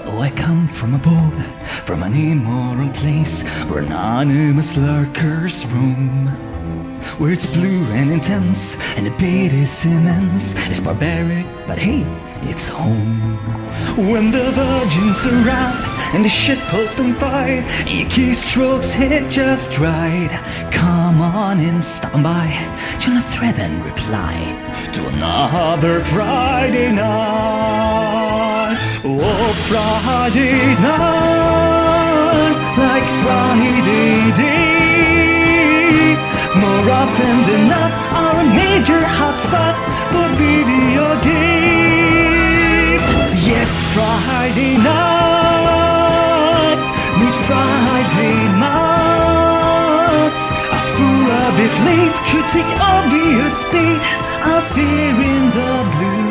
Oh, I come from abode, from an immoral place where anonymous lurkers roam, where it's blue and intense and the bait is immense. It's barbaric, but hey, it's home. When the virgins arrive and the shit pulls them by, and your keystrokes hit just right, come on in, stop by, join a thread and reply to another Friday night. Oh, Friday night, like Friday day, more often than not are a major hotspot for video games. Yes, Friday night, meet Friday nights. A fool a bit late could take obvious bait out there in the blue.